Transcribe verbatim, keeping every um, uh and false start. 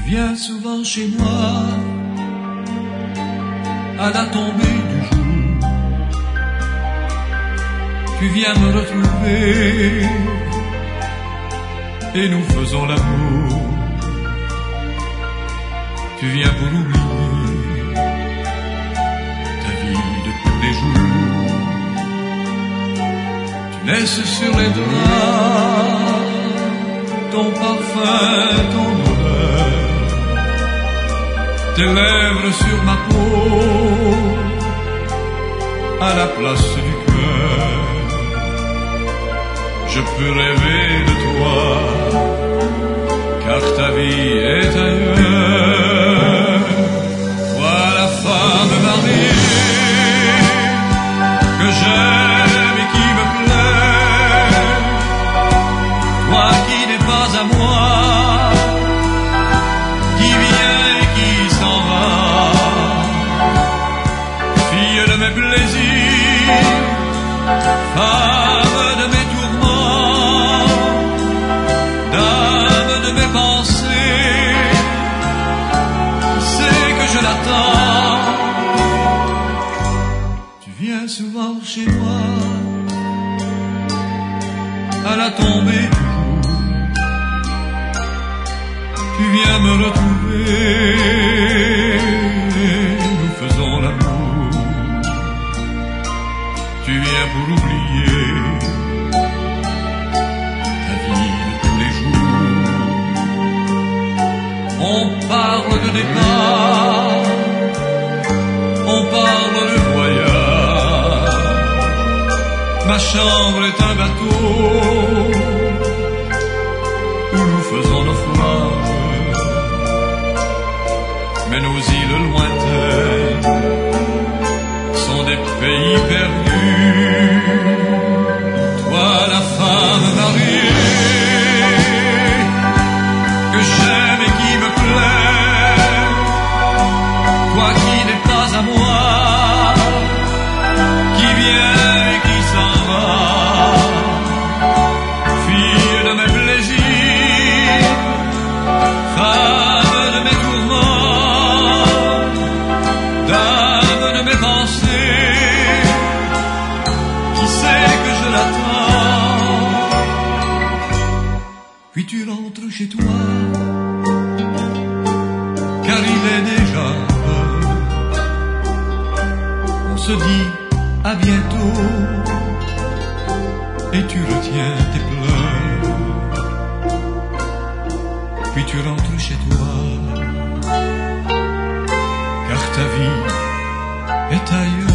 viens souvent chez moi à la tombée du jour. Tu viens me retrouver et nous faisons l'amour. Tu viens pour oublier ta vie de tous les jours. Tu laisses sur les draps ton parfum, ton odeur, tes lèvres sur ma peau, à la place du cœur. Je peux rêver de toi, car ta vie est ailleurs. Toi la femme mariée que j'aime et qui me plaît, toi qui n'es pas à moi, qui vient et qui s'en va, fille de mes plaisirs, femme de mes tourments, dame de mes pensées, qui sait que je l'attends. Tu viens souvent chez moi à la tombée du jour. Tu viens me retrouver, nous faisons l'amour. Tu viens pour oublier ta vie de tous les jours. On parle de départ, on parle de voyage. Ma chambre est un bateau où nous faisons naufrage. Mais nos îles lointaines sont des pays perdus. Toi la femme mariée que j'aime et qui me plaît, toi qui n'es pas à moi, qui vient et qui s'en va, fille de mes plaisirs, femme de mes tourments, dame de mes pensées, qui sait que je l'attends. Puis tu rentres chez toi, car il est déjà l'heure. On se dit à bientôt, et tu retiens tes pleurs. Puis tu rentres chez toi, car ta vie est ailleurs.